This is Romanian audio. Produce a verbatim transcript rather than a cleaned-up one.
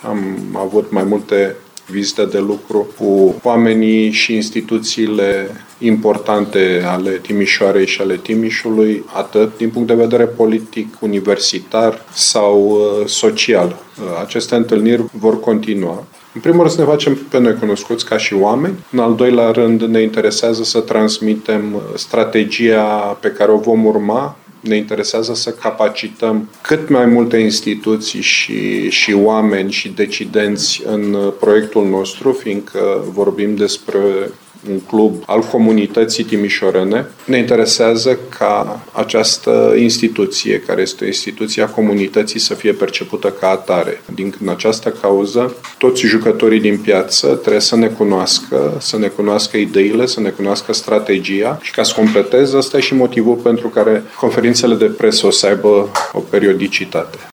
Am avut mai multe vizite de lucru cu oamenii și instituțiile importante ale Timișoarei și ale Timișului, atât din punct de vedere politic, universitar sau social. Aceste întâlniri vor continua. În primul rând să ne facem pe noi cunoscuți ca și oameni. În al doilea rând ne interesează să transmitem strategia pe care o vom urma. Ne interesează să capacităm cât mai multe instituții și, și oameni și decidenți în proiectul nostru, fiindcă vorbim despre un club al comunității timișorene. Ne interesează ca această instituție, care este o instituție a comunității, să fie percepută ca atare. Din această cauză, toți jucătorii din piață trebuie să ne cunoască, să ne cunoască ideile, să ne cunoască strategia și, ca să completez, ăsta e și motivul pentru care conferințele de presă o să aibă o periodicitate.